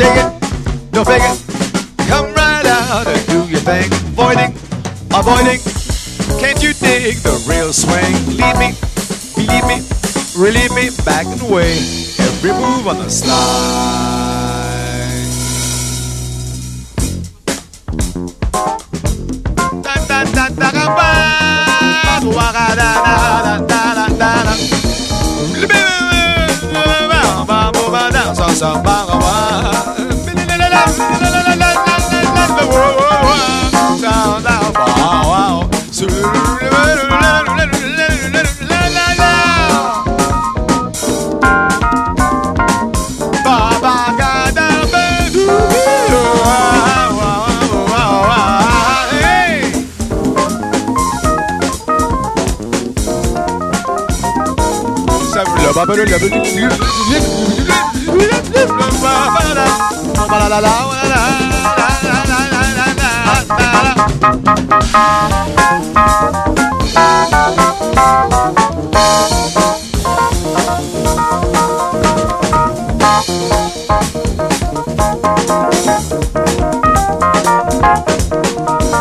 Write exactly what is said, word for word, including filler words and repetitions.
shake it, don't fake it. Come right out and do your thing. Avoiding, avoiding. Can't you dig the real swing? Lead me, lead me, relieve me back and away. Every move on the slide. Da da da da da da da da da da.